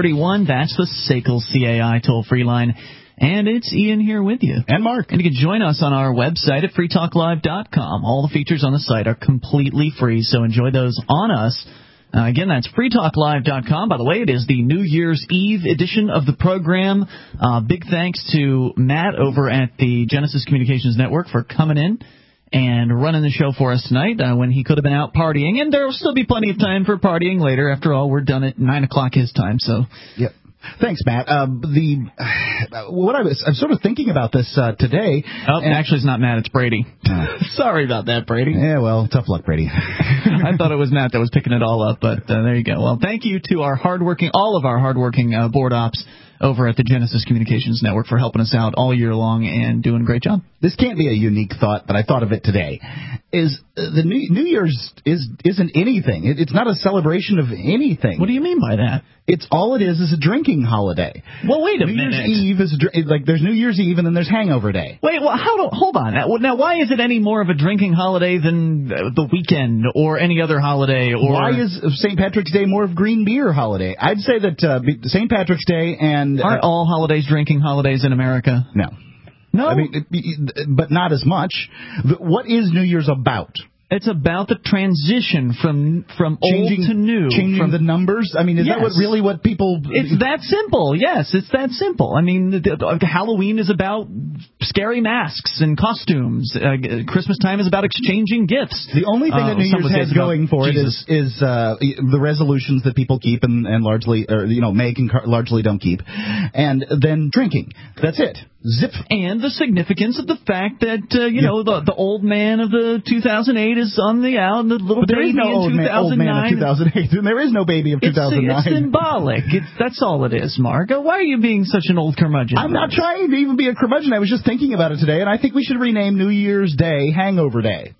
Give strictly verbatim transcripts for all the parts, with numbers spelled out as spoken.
thirty-one. That's the S A C L C A I toll-free line. And it's Ian here with you. And Mark. And you can join us on our website at free talk live dot com. All the features on the site are completely free, so enjoy those on us. Uh, again, that's free talk live dot com. By the way, it is the New Year's Eve edition of the program. Uh, big thanks to Matt over at the Genesis Communications Network for coming in and running the show for us tonight uh, when he could have been out partying. And there will still be plenty of time for partying later. After all, we're done at nine o'clock his time. So, yep. Thanks, Matt. Uh, the uh, what I was I'm sort of thinking about this uh, today. Oh, actually, it's not Matt. It's Brady. Uh, Sorry about that, Brady. Yeah, well, tough luck, Brady. I thought it was Matt that was picking it all up, but uh, there you go. Well, thank you to our hardworking, all of our hardworking uh, board ops over at the Genesis Communications Network for helping us out all year long and doing a great job. This can't be a unique thought, but I thought of it today. Is uh, the New, New Year's is isn't anything. It, it's not a celebration of anything. What do you mean by that? It's all it is is a drinking holiday. Well, wait a New minute. Year's Eve is a, like there's New Year's Eve and then there's Hangover Day. Wait, well, how do hold on now? Now, why is it any more of a drinking holiday than the weekend or any other holiday? Or why is Saint Patrick's Day more of green beer holiday? I'd say that uh, Saint Patrick's Day and uh, aren't all holidays drinking holidays in America? No, no. I mean, it, but not as much. What is New Year's about? It's about the transition from from changing, old to new. Changing from, the numbers? I mean, is yes. that what really what people... It's that simple, yes. It's that simple. I mean, the, the, Halloween is about scary masks and costumes. Uh, Christmas time is about exchanging gifts. The only thing uh, that New Year's has going for Jesus. it is, is uh, the resolutions that people keep and, and largely, or, you know, make and largely don't keep. And then drinking. That's it. Zip. And the significance of the fact that, uh, you yeah. know, the the old man of the two thousand eight is on the out, and the little but there baby is no in old two thousand nine. Man, old man of two thousand eight. There is no baby of two thousand nine. It's, it's symbolic. It's, that's all it is, Mark. Why are you being such an old curmudgeon? I'm not trying to even be a curmudgeon. I was just thinking about it today, and I think we should rename New Year's Day Hangover Day.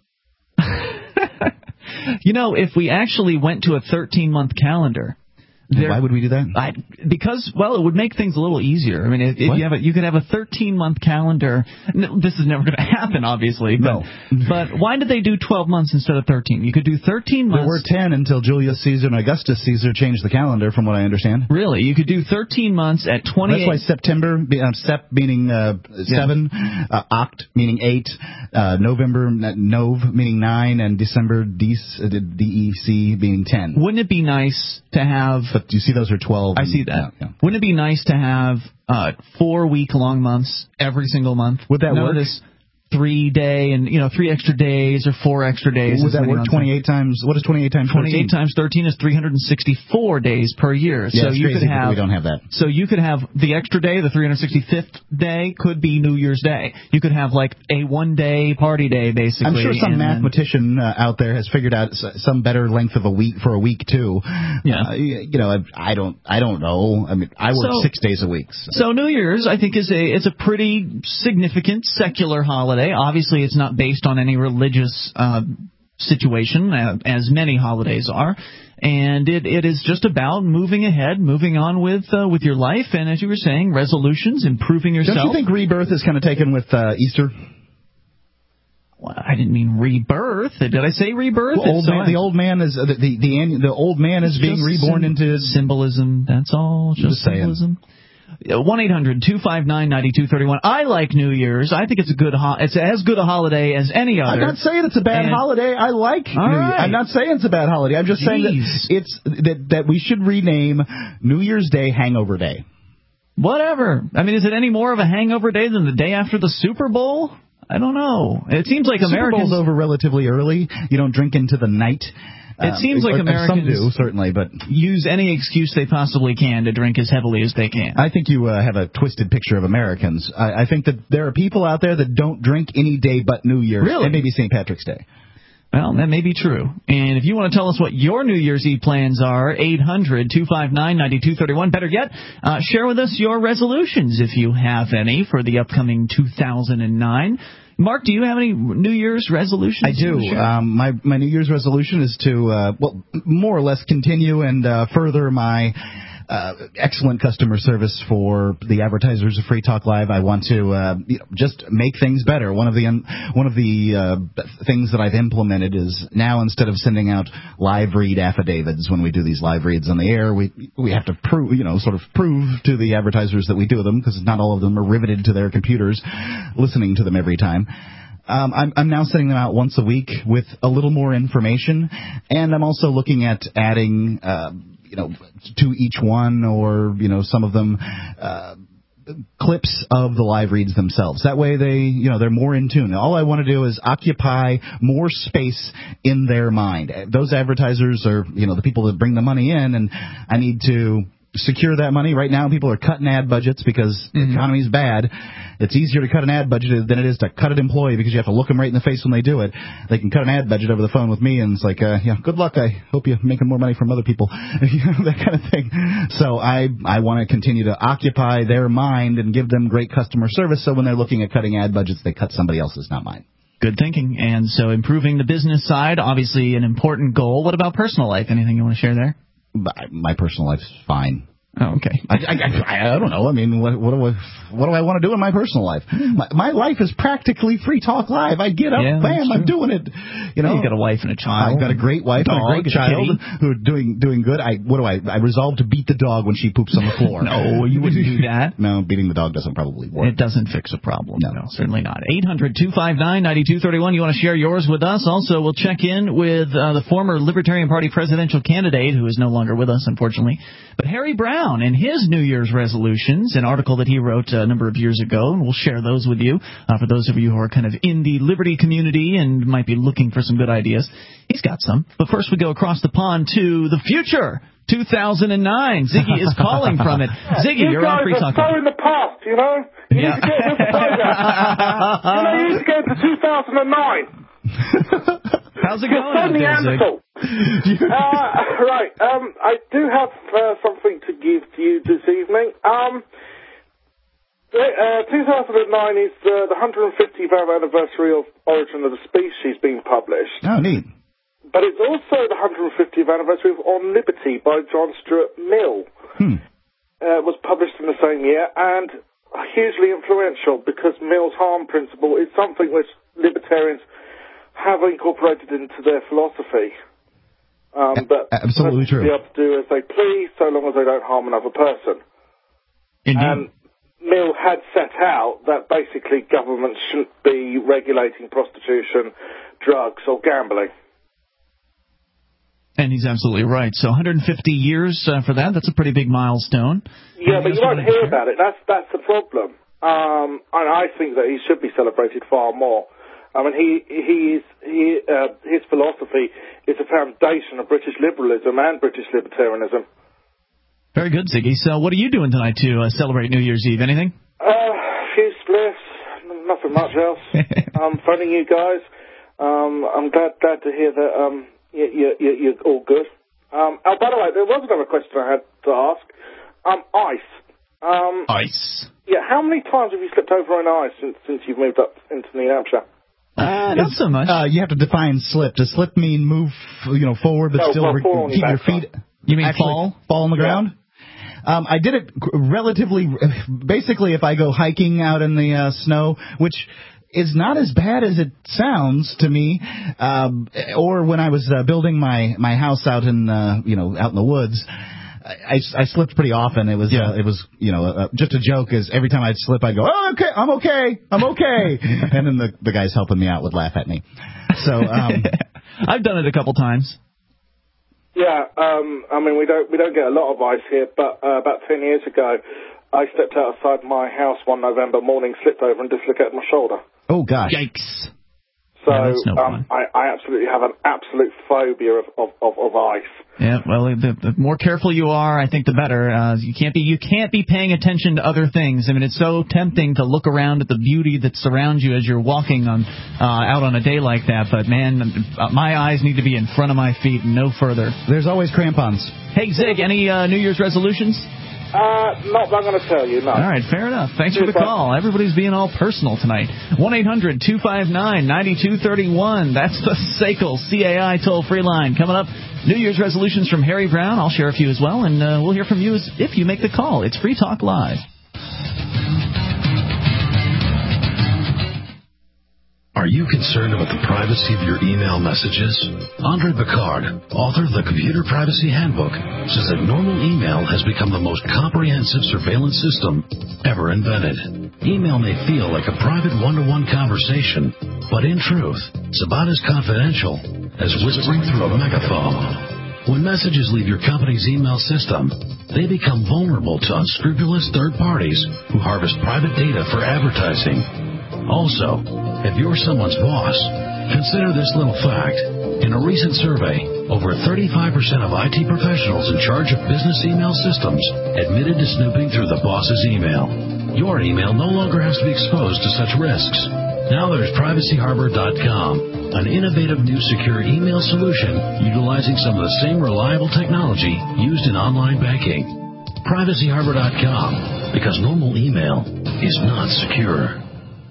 You know, if we actually went to a thirteen-month calendar... There, why would we do that? I, because, well, it would make things a little easier. I mean, if, if you have a, you could have a thirteen-month calendar. No, this is never going to happen, obviously. But, no. But why did they do twelve months instead of thirteen? You could do thirteen months. There were ten until Julius Caesar and Augustus Caesar changed the calendar, from what I understand. Really? You could do thirteen months at twenty-eight. That's why September, uh, Sep meaning uh, seven, yeah. uh, Oct meaning eight, uh, November, Nov meaning nine, and December, D E C meaning ten. Wouldn't it be nice to have... But you see those are twelve. I see that. Yeah, yeah. Wouldn't it be nice to have uh, four-week-long months every single month? Would that None work? Of this three-day and, you know, three extra days or four extra days. Would that work? twenty-eight times. What is twenty-eight times thirteen? twenty-eight times thirteen is three hundred sixty-four days per year. Yeah, so you crazy, could have. We don't have that. So you could have the extra day, the three hundred sixty-fifth day, could be New Year's Day. You could have like a one-day party day, basically. I'm sure some mathematician uh, out there has figured out some better length of a week for a week too. Yeah. Uh, you know, I, I don't. I don't know. I mean, I work so, six days a week. So. so New Year's, I think, is a is a pretty significant secular holiday. Obviously, it's not based on any religious uh, situation, uh, as many holidays are, and it, it is just about moving ahead, moving on with uh, with your life, and as you were saying, resolutions, improving yourself. Don't you think rebirth is kind of taken with uh, Easter? Well, I didn't mean rebirth. Did I say rebirth? Well, old man, the old man is uh, the the the, the old man is being reborn into symbolism. That's all. Just, just symbolism. one eight hundred two five nine nine two three one. I like New Year's. I think it's a good ho- it's as good a holiday as any other. I'm not saying it's a bad and, holiday. I like New right. Year's. I'm not saying it's a bad holiday. I'm just Jeez. saying that it's that that we should rename New Year's Day Hangover Day. Whatever. I mean, is it any more of a hangover day than the day after the Super Bowl? I don't know. It seems like Super Americans... Bowl's over relatively early. You don't drink into the night. It seems um, like or, Americans some do, certainly, but use any excuse they possibly can to drink as heavily as they can. I think you uh, have a twisted picture of Americans. I, I think that there are people out there that don't drink any day but New Year's. Really? And maybe Saint Patrick's Day. Well, that may be true. And if you want to tell us what your New Year's Eve plans are, eight hundred two five nine nine two three one. Better yet, uh, share with us your resolutions, if you have any, for the upcoming two thousand nine. Mark, do you have any New Year's resolutions? I do. Um, my my New Year's resolution is to, uh, well, more or less continue and uh, further my uh, excellent customer service for the advertisers of Free Talk Live. I want to uh, you know, just make things better. One of the um, one of the uh, things that I've implemented is now instead of sending out live read affidavits when we do these live reads on the air, we we have to prove, you know, sort of prove to the advertisers that we do them, because not all of them are riveted to their computers listening to them every time. Um, I'm, I'm now sending them out once a week with a little more information, and I'm also looking at adding, uh, you know, to each one, or, you know, some of them, uh, clips of the live reads themselves. That way they, you know, they're more in tune. All I want to do is occupy more space in their mind. Those advertisers are, you know, the people that bring the money in, and I need to secure that money. Right now, people are cutting ad budgets because mm-hmm. the economy's bad. It's easier to cut an ad budget than it is to cut an employee, because you have to look them right in the face when they do it. They can cut an ad budget over the phone with me, and it's like, uh, yeah, good luck. I hope you're making more money from other people, that kind of thing. So I I want to continue to occupy their mind and give them great customer service, so when they're looking at cutting ad budgets, they cut somebody else's, not mine. Good thinking. And so improving the business side, obviously an important goal. What about personal life? Anything you want to share there? My personal life's fine. Oh, okay. I, I, I, I don't know. I mean, what, what do I what do I want to do in my personal life? My, my life is practically Free Talk Live. I get up, yeah, bam, I'm doing it. You know, yeah, you got a wife and a child. I've got a great wife dog, and a great child who are doing doing good. I what do I? I resolve to beat the dog when she poops on the floor. No, you wouldn't do that. No, beating the dog doesn't probably work. It doesn't fix a problem. No, no certainly not. eight hundred two five nine nine two three one. You want to share yours with us? Also, we'll check in with uh, the former Libertarian Party presidential candidate, who is no longer with us, unfortunately, but Harry Browne and his New Year's resolutions, an article that he wrote a number of years ago, and we'll share those with you uh, for those of you who are kind of in the liberty community and might be looking for some good ideas. He's got some. But first we go across the pond to the future, two thousand nine. Ziggy is calling from it. Ziggy, you you're on Free Talk. You guys are so in the past, you know? You yeah. need to get a bit further. You know, you need to go to two thousand nine. How's it going? So Neanderthal. uh, right, um, I do have uh, something to give to you this evening. Um, uh, two thousand nine is uh, the one hundred fiftieth anniversary of Origin of the Species being published. Oh, neat. But it's also the one hundred fiftieth anniversary of On Liberty by John Stuart Mill. Hmm. Uh, was published in the same year, and hugely influential, because Mill's harm principle is something which libertarians have incorporated into their philosophy. Um, but absolutely true. Be able to do as they please, so long as they don't harm another person. Indeed. And Mill had set out that basically government shouldn't be regulating prostitution, drugs, or gambling. And he's absolutely right. So one hundred fifty years uh, for that, that's a pretty big milestone. Yeah, but you won't hear about it. That's, that's the problem. Um, and I think that he should be celebrated far more. I mean, he, he is, he, uh, his philosophy is the foundation of British liberalism and British libertarianism. Very good, Ziggy. So what are you doing tonight to uh, celebrate New Year's Eve? Anything? Uh, a few spliffs, nothing much else. I'm phoning you guys. Um, I'm glad, glad to hear that um, you, you, you, you're all good. Um, oh, by the way, there was another question I had to ask. Um, ice. Um, ice? Yeah, how many times have you slipped over on ice since, since you've moved up into New Hampshire? Uh, not so much. Uh, you have to define slip. Does slip mean move, you know, forward, but no, still well, re- keep your feet? You mean actually fall? Fall on the yeah. ground? Um, I did it relatively, basically if I go hiking out in the uh, snow, which is not as bad as it sounds to me, um, or when I was uh, building my, my house out in, uh, you know, out in the woods, I, I slipped pretty often. It was, yeah. uh, it was, you know, uh, just a joke. Is every time I'd slip, I'd go, "Oh, okay, I'm okay, I'm okay," and then the the guys helping me out would laugh at me. So um, I've done it a couple times. Yeah, um, I mean, we don't we don't get a lot of ice here, but uh, about ten years ago, I stepped outside my house one November morning, slipped over, and dislocated my shoulder. Oh gosh! Yikes! So yeah, no um, I, I absolutely have an absolute phobia of, of, of, of ice. Yeah, well, the, the more careful you are, I think the better. Uh, you can't be you can't be paying attention to other things. I mean, it's so tempting to look around at the beauty that surrounds you as you're walking on uh, out on a day like that. But man, my eyes need to be in front of my feet and no further. There's always crampons. Hey, Zig, any uh, New Year's resolutions? Uh, not that I'm going to tell you, no. All right, fair enough. Thanks for the call. Everybody's being all personal tonight. one eight hundred two five nine nine two three one. That's the S A C L C A I toll-free line. Coming up, New Year's resolutions from Harry Brown. I'll share a few as well, and uh, we'll hear from you if you make the call. It's Free Talk Live. Are you concerned about the privacy of your email messages? Andre Picard, author of the Computer Privacy Handbook, says that normal email has become the most comprehensive surveillance system ever invented. Email may feel like a private one-to-one conversation, but in truth, it's about as confidential as whispering through a megaphone. When messages leave your company's email system, they become vulnerable to unscrupulous third parties who harvest private data for advertising. Also, if you're someone's boss, consider this little fact. In a recent survey, over thirty-five percent of I T professionals in charge of business email systems admitted to snooping through the boss's email. Your email no longer has to be exposed to such risks. Now there's Privacy Harbor dot com, an innovative new secure email solution utilizing some of the same reliable technology used in online banking. Privacy Harbor dot com, because normal email is not secure.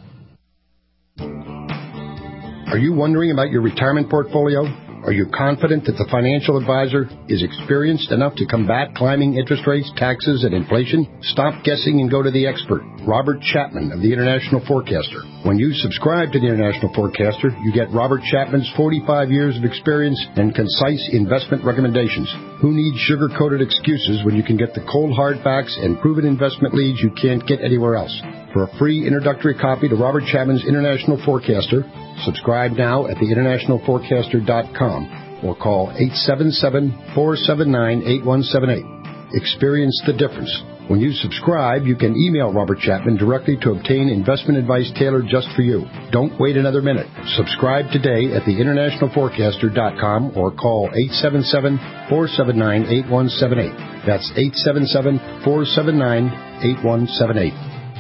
Are you wondering about your retirement portfolio? Are you confident that the financial advisor is experienced enough to combat climbing interest rates, taxes, and inflation? Stop guessing and go to the expert, Robert Chapman of the International Forecaster. When you subscribe to the International Forecaster, you get Robert Chapman's forty-five years of experience and concise investment recommendations. Who needs sugar-coated excuses when you can get the cold hard facts and proven investment leads you can't get anywhere else? For a free introductory copy to Robert Chapman's International Forecaster, subscribe now at the international forecaster dot com or call eight seven seven, four seven nine, eight one seven eight. Experience the difference. When you subscribe, you can email Robert Chapman directly to obtain investment advice tailored just for you. Don't wait another minute. Subscribe today at the international forecaster dot com or call eight seven seven, four seven nine, eight one seven eight. That's eight seven seven, four seven nine, eight one seven eight.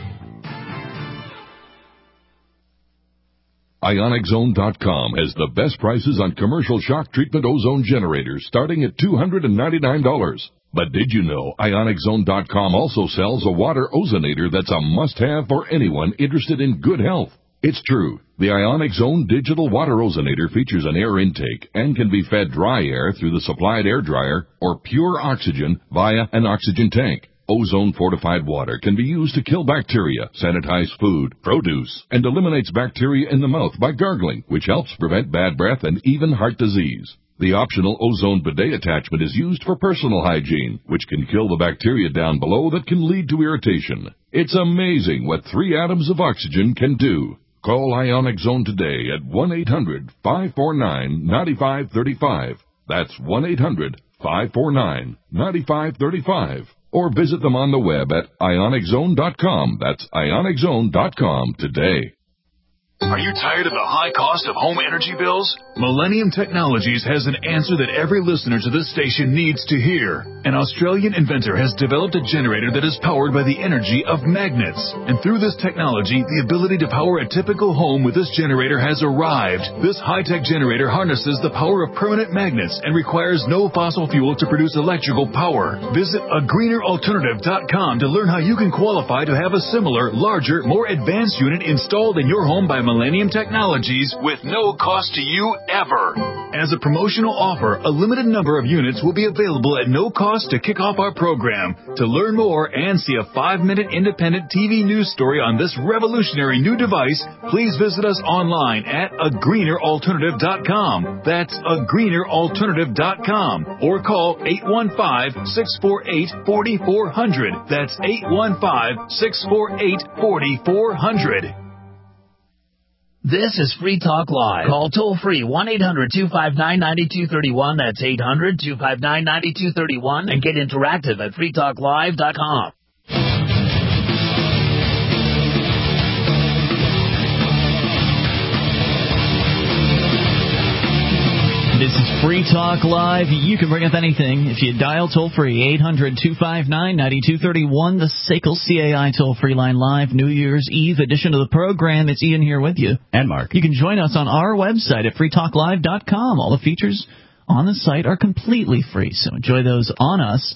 Ionic Zone dot com has the best prices on commercial shock treatment ozone generators starting at two hundred ninety-nine dollars. But did you know Ionic Zone dot com also sells a water ozonator that's a must-have for anyone interested in good health? It's true. The Ionic Zone digital water ozonator features an air intake and can be fed dry air through the supplied air dryer or pure oxygen via an oxygen tank. Ozone-fortified water can be used to kill bacteria, sanitize food, produce, and eliminates bacteria in the mouth by gargling, which helps prevent bad breath and even heart disease. The optional ozone bidet attachment is used for personal hygiene, which can kill the bacteria down below that can lead to irritation. It's amazing what three atoms of oxygen can do. Call Ionic Zone today at one eight hundred, five four nine, nine five three five. That's one eight hundred, five four nine, nine five three five. Or visit them on the web at Ionic Zone dot com. That's Ionic Zone dot com today. Are you tired of the high cost of home energy bills? Millennium Technologies has an answer that every listener to this station needs to hear. An Australian inventor has developed a generator that is powered by the energy of magnets. And through this technology, the ability to power a typical home with this generator has arrived. This high-tech generator harnesses the power of permanent magnets and requires no fossil fuel to produce electrical power. Visit a greener alternative dot com to learn how you can qualify to have a similar, larger, more advanced unit installed in your home by Millennium Technologies with no cost to you ever. As a promotional offer, a limited number of units will be available at no cost to kick off our program. To learn more and see a five-minute independent T V news story on this revolutionary new device, please visit us online at a greener alternative dot com. That's a greener alternative dot com. Or call eight one five, six four eight, four four zero zero. That's eight one five, six four eight, four four zero zero. This is Free Talk Live. Call toll-free one eight hundred, two five nine, nine two three one. That's eight hundred, two five nine, nine two three one. And get interactive at free talk live dot com. This is Free Talk Live. You can bring up anything if you dial toll-free, eight hundred, two five nine, nine two three one, the S A C L C A I toll-free line live, New Year's Eve edition of the program. It's Ian here with you. And Mark. You can join us on our website at free talk live dot com. All the features on the site are completely free, so enjoy those on us.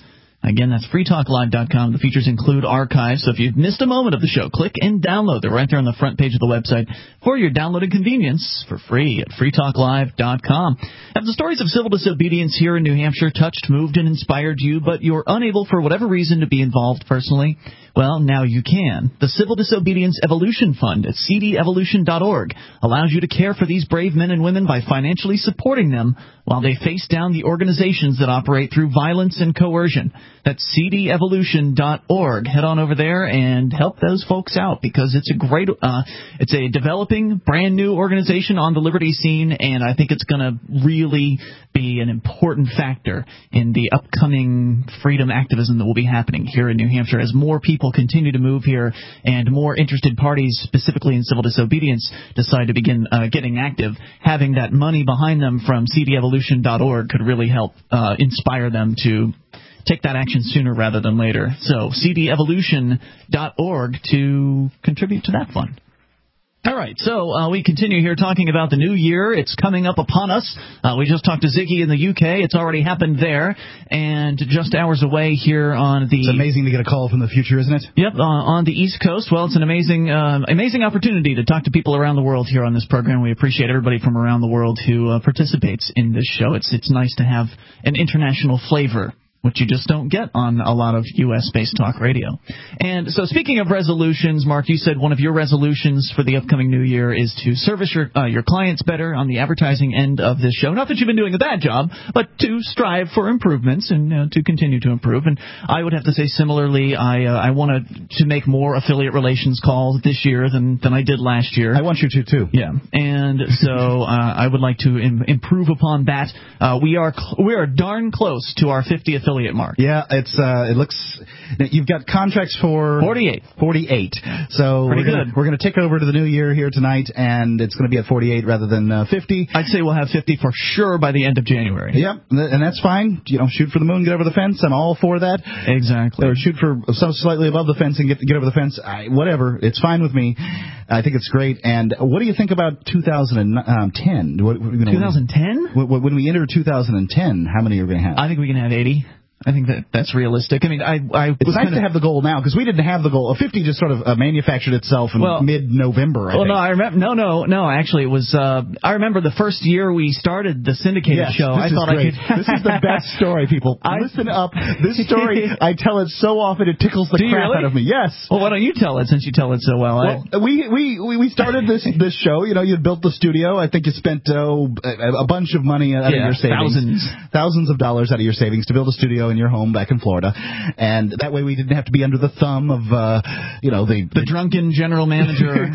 Again, that's free talk live dot com. The features include archives, so if you've missed a moment of the show, click and download. They're right there on the front page of the website for your downloaded convenience for free at free talk live dot com. Have the stories of civil disobedience here in New Hampshire touched, moved, and inspired you, but you're unable for whatever reason to be involved personally? Well, now you can. The Civil Disobedience Evolution Fund at c d evolution dot org allows you to care for these brave men and women by financially supporting them while they face down the organizations that operate through violence and coercion. That's c d evolution dot org. Head on over there and help those folks out, because it's a great, uh, it's a developing, brand new organization on the liberty scene, and I think it's going to really be an important factor in the upcoming freedom activism that will be happening here in New Hampshire as more people continue to move here and more interested parties, specifically in civil disobedience, decide to begin uh, getting active. Having that money behind them from c d evolution dot org could really help uh, inspire them to take that action sooner rather than later. So c d evolution dot org to contribute to that fund. All right, so uh, we continue here talking about the new year. It's coming up upon us. Uh, we just talked to Ziggy in the U K. It's already happened there. And just hours away here on the... It's amazing to get a call from the future, isn't it? Yep, uh, on the East Coast. Well, it's an amazing uh, amazing opportunity to talk to people around the world here on this program. We appreciate everybody from around the world who uh, participates in this show. It's It's nice to have an international flavor, which you just don't get on a lot of U S-based talk radio. And so speaking of resolutions, Mark, you said one of your resolutions for the upcoming new year is to service your uh, your clients better on the advertising end of this show. Not that you've been doing a bad job, but to strive for improvements and uh, to continue to improve. And I would have to say similarly, I uh, I want to make more affiliate relations calls this year than, than I did last year. I want you to, too. Yeah. And so uh, I would like to im- improve upon that. Uh, we are cl- we are darn close to our fifty affiliate mark. Yeah, it's uh, it looks you've got contracts for forty-eight. forty-eight. So Pretty we're gonna, good. We're going to tick over to the new year here tonight, and it's going to be at forty-eight rather than uh, fifty. I'd say we'll have fifty for sure by the end of January. Yep, and that's fine. You know, shoot for the moon, get over the fence. I'm all for that. Exactly. Or shoot for some slightly above the fence and get get over the fence. I, whatever, it's fine with me. I think it's great. And what do you think about two thousand ten? What, you know, twenty ten? When, when we enter two thousand ten, how many are we going to have? I think we can have eighty. I think that that's realistic. I mean, I, I it's nice kinda, to have the goal now, because we didn't have the goal. fifty just sort of uh, manufactured itself in well, mid-November. I well, think. no, I remember. No, no, no. Actually, it was. Uh, I remember the first year we started the syndicated yes, show. This I is thought great. I could. This is the best story, people. I, Listen up. This story, I tell it so often, it tickles the Do crap really? out of me. Yes. Well, why don't you tell it, since you tell it so well? Well, I, we, we, we we started this this show. You know, you built the studio. I think you spent uh, a, a bunch of money out yeah, of your savings, thousands, thousands of dollars out of your savings to build a studio in your home back in Florida, and that way we didn't have to be under the thumb of, uh, you know, the the drunken general manager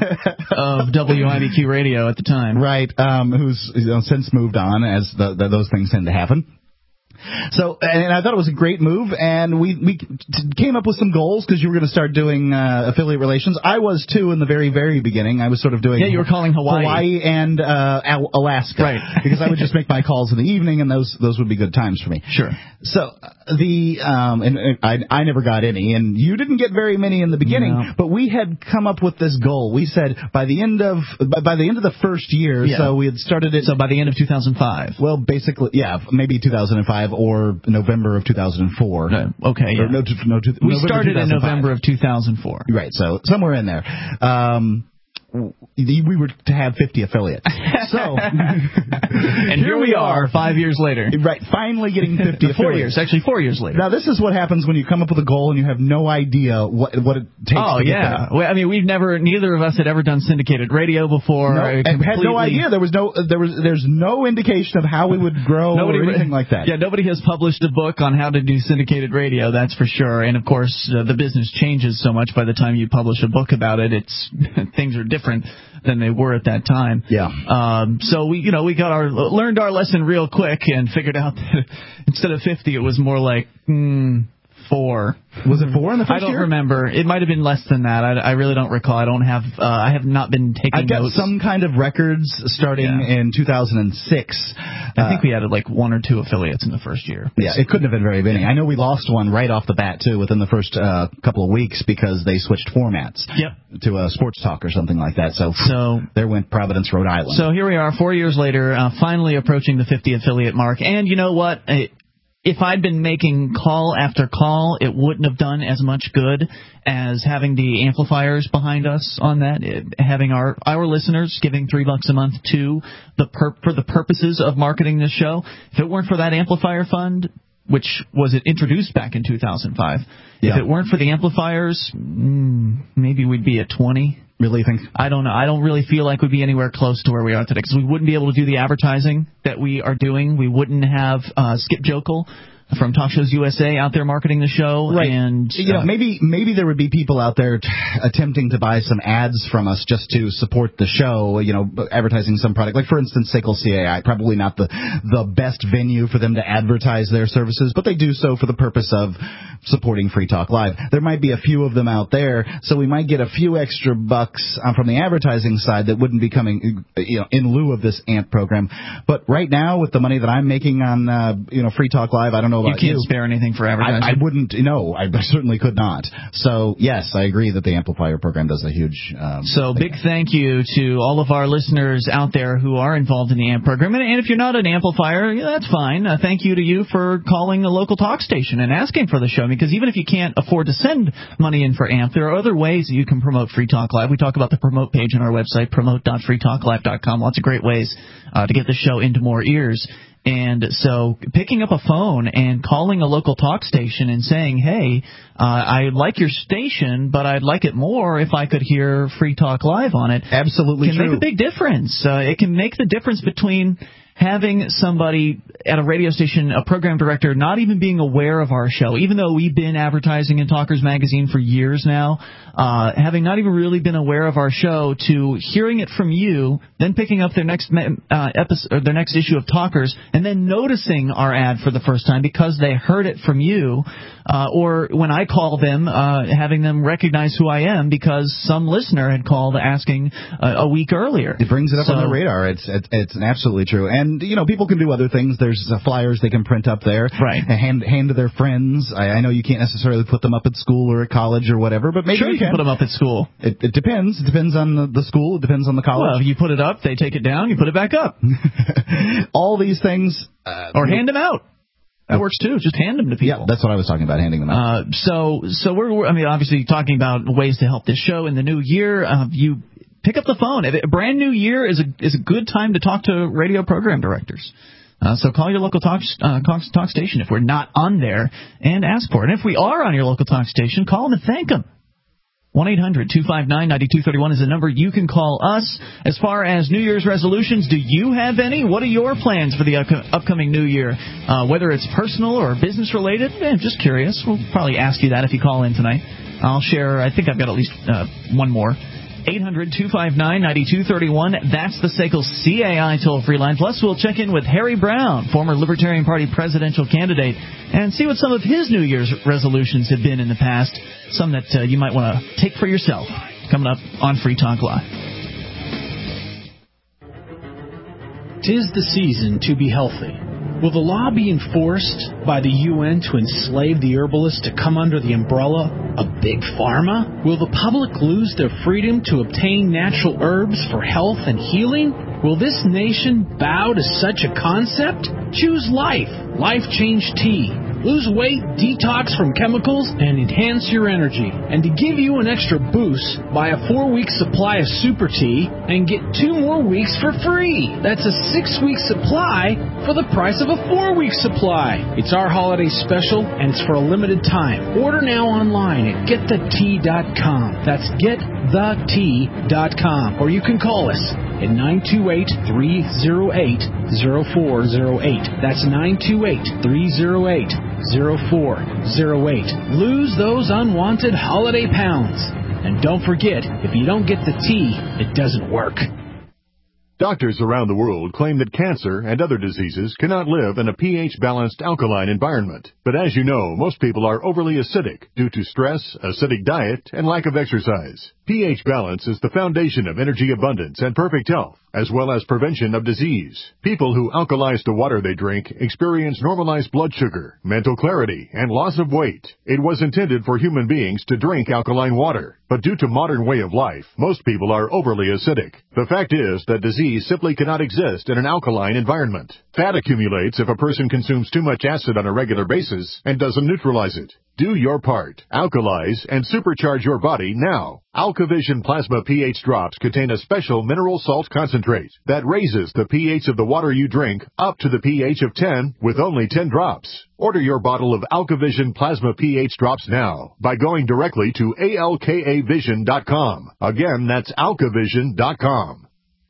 of W I B Q Radio at the time, right? Um, who's you know, since moved on, as the, the, those things tend to happen. So, and I thought it was a great move, and we we came up with some goals, because you were going to start doing uh, affiliate relations. I was too in the very very beginning. I was sort of doing yeah, you were calling Hawaii, Hawaii and uh, Al- Alaska, right? Because I would just make my calls in the evening, and those those would be good times for me. Sure. So the um, and, and I I never got any, and you didn't get very many in the beginning, no. but we had come up with this goal. We said by the end of by, by the end of the first year, yeah. so we had started it. So by the end of two thousand five. Well, basically, yeah, maybe two thousand five or November of two thousand four. No, okay, yeah. Or no, no, no, we November started in November of two thousand four. Right, so somewhere in there. Um, we were to have fifty affiliates. So, and here we are, five years later. Right, finally getting fifty affiliates. Four years, actually four years later. Now, this is what happens when you come up with a goal and you have no idea what what it takes oh, to get yeah. there. Well, I mean, we've never, neither of us had ever done syndicated radio before. No, and had no idea. There was no, there was, there's no indication of how we would grow nobody, or anything like that. Yeah, nobody has published a book on how to do syndicated radio, that's for sure. And, of course, uh, the business changes so much by the time you publish a book about it. It's things are different than they were at that time. Yeah. Um, so we, you know, we got our learned our lesson real quick and figured out that instead of fifty, it was more like hmm, four. Was it four in the first I don't year? remember. It might have been less than that. I, I really don't recall. I don't have. Uh, I have not been taking I've got notes. some kind of records starting yeah. in two thousand six. I think we added like one or two affiliates in the first year. Yeah, it couldn't have been very many. I know we lost one right off the bat, too, within the first uh, couple of weeks because they switched formats yep. to a sports talk or something like that. So, so there went Providence, Rhode Island. So here we are, four years later, uh, finally approaching the fifty affiliate mark. And you know what? It, if I'd been making call after call, it wouldn't have done as much good as having the amplifiers behind us on that, it, having our, our listeners giving three bucks a month to the per, for the purposes of marketing this show. If it weren't for that amplifier fund, which was it introduced back in two thousand five, yeah. if it weren't for the amplifiers, mm, maybe we'd be at twenty. Really think? I don't know. I don't really feel like we'd be anywhere close to where we are today because we wouldn't be able to do the advertising that we are doing. We wouldn't have uh, Skip Jokel from Talk Shows U S A out there marketing the show. Right. And, you know, uh, maybe maybe there would be people out there t- attempting to buy some ads from us just to support the show, you know, advertising some product. Like, for instance, S A C L C A I, probably not the, the best venue for them to advertise their services, but they do so for the purpose of supporting Free Talk Live. There might be a few of them out there, so we might get a few extra bucks uh, from the advertising side that wouldn't be coming, you know, in lieu of this A M P program. But right now, with the money that I'm making on, uh, you know, Free Talk Live, I don't know. You can't you. spare anything for advertising? I, I wouldn't, no, I certainly could not. So, yes, I agree that the amplifier program does a huge... Um, so, big thank you to all of our listeners out there who are involved in the A M P program. And, and if you're not an amplifier, yeah, that's fine. Uh, thank you to you for calling a local talk station and asking for the show. Because even if you can't afford to send money in for A M P, there are other ways that you can promote Free Talk Live. We talk about the promote page on our website, promote dot free talk live dot com. Lots of great ways uh, to get the show into more ears. And so picking up a phone and calling a local talk station and saying, hey, uh, I like your station, but I'd like it more if I could hear Free Talk Live on it. Absolutely can true. make a big difference. Uh, it can make the difference between having somebody at a radio station, a program director, not even being aware of our show, even though we've been advertising in Talkers Magazine for years now, uh, having not even really been aware of our show, to hearing it from you, then picking up their next uh, episode, or their next issue of Talkers, and then noticing our ad for the first time because they heard it from you, uh, or when I call them, uh, having them recognize who I am because some listener had called asking uh, a week earlier. It brings it up so, on the radar. It's, it's it's absolutely true. And, you know, people can do other things. There's uh, flyers they can print up there. Right. And hand, hand to their friends. I, I know you can't necessarily put them up at school or at college or whatever, but maybe sure you, you can. can put them up at school. It, it depends. It depends on the, the school. It depends on the college. Well, you put it up, they take it down, you put it back up. All these things. Uh, or hand them out. That works too. Just hand them to people. Yeah, that's what I was talking about, handing them out. Uh, so, so we're, we're, I mean, obviously talking about ways to help this show in the new year. Uh, you pick up the phone. A brand new year is a is a good time to talk to radio program directors. Uh, so call your local talk, uh, talk talk station if we're not on there and ask for it. And if we are on your local talk station, call them and thank them. one eight hundred two five nine nine two three one is the number you can call us. As far as New Year's resolutions, do you have any? What are your plans for the up- upcoming New Year? Uh, whether it's personal or business related? Eh, just curious. We'll probably ask you that if you call in tonight. I'll share, I think I've got at least uh, one more. eight hundred two five nine nine two three one. That's the S A C L C A I toll-free line. Plus, we'll check in with Harry Brown, former Libertarian Party presidential candidate, and see what some of his New Year's resolutions have been in the past. Some that uh, you might want to take for yourself. Coming up on Free Talk Live. Tis the season to be healthy. Will the law be enforced by the U N to enslave the herbalists to come under the umbrella of Big Pharma? Will the public lose their freedom to obtain natural herbs for health and healing? Will this nation bow to such a concept? Choose life. Life Change Tea. Lose weight, detox from chemicals, and enhance your energy. And to give you an extra boost, buy a four-week supply of Super Tea and get two more weeks for free. That's a six-week supply for the price of a four-week supply. It's our holiday special, and it's for a limited time. Order now online at get the tea dot com. That's get the tea dot com. Or you can call us at nine two eight, three oh eight, oh four oh eight. That's nine two eight, three oh eight, oh four oh eight. Lose those unwanted holiday pounds. And don't forget, if you don't get the tea, it doesn't work. Doctors around the world claim that cancer and other diseases cannot live in a pH-balanced alkaline environment. But as you know, most people are overly acidic due to stress, acidic diet, and lack of exercise. pH balance is the foundation of energy abundance and perfect health, as well as prevention of disease. People who alkalize the water they drink experience normalized blood sugar, mental clarity, and loss of weight. It was intended for human beings to drink alkaline water, but due to modern way of life, most people are overly acidic. The fact is that disease simply cannot exist in an alkaline environment. Fat accumulates if a person consumes too much acid on a regular basis and doesn't neutralize it. Do your part. Alkalize and supercharge your body now. AlkaVision Plasma pH drops contain a special mineral salt concentrate that raises the pH of the water you drink up to the pH of ten with only ten drops. Order your bottle of AlkaVision Plasma pH drops now by going directly to A L K A vision dot com. Again, that's alkavision dot com.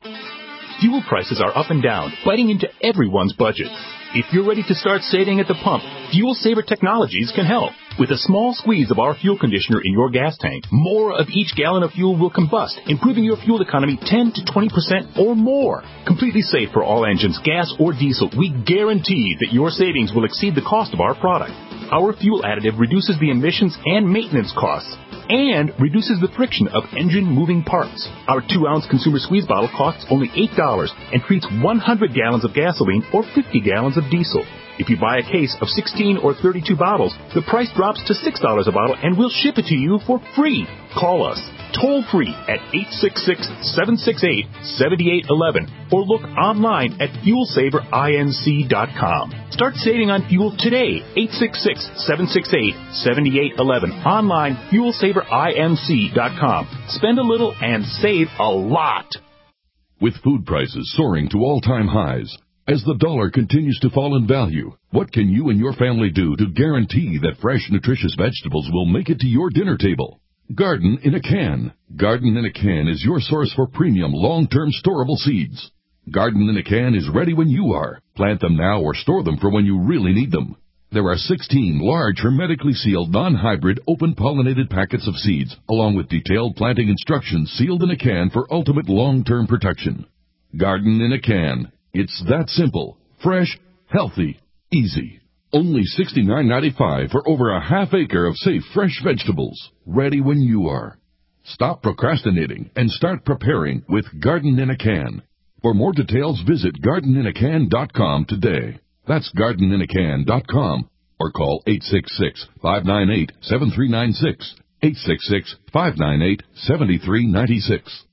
Fuel prices are up and down, biting into everyone's budget. If you're ready to start saving at the pump, Fuel Saver Technologies can help. With a small squeeze of our fuel conditioner in your gas tank, more of each gallon of fuel will combust, improving your fuel economy ten to twenty percent or more. Completely safe for all engines, gas or diesel, we guarantee that your savings will exceed the cost of our product. Our fuel additive reduces the emissions and maintenance costs, and reduces the friction of engine moving parts. Our two ounce consumer squeeze bottle costs only eight dollars and treats one hundred gallons of gasoline or fifty gallons of diesel. If you buy a case of sixteen or thirty-two bottles, the price drops to six dollars a bottle and we'll ship it to you for free. Call us toll free at eight six six, seven six eight, seven eight one one or look online at fuel saver inc dot com. Start saving on fuel today. eight six six, seven six eight, seven eight one one. Online, fuel saver inc dot com. Spend a little and save a lot. With food prices soaring to all-time highs, as the dollar continues to fall in value, what can you and your family do to guarantee that fresh, nutritious vegetables will make it to your dinner table? Garden in a Can. Garden in a Can is your source for premium, long-term storable seeds. Garden in a Can is ready when you are. Plant them now or store them for when you really need them. There are sixteen large, hermetically sealed, non-hybrid, open-pollinated packets of seeds, along with detailed planting instructions sealed in a can for ultimate long-term protection. Garden in a Can. It's that simple, fresh, healthy, easy. Only sixty-nine ninety-five for over a half acre of safe, fresh vegetables, ready when you are. Stop procrastinating and start preparing with Garden in a Can. For more details, visit garden in a can dot com today. That's garden in a can dot com or call eight six six, five nine eight, seven three nine six, eight six six, five nine eight, seven three nine six.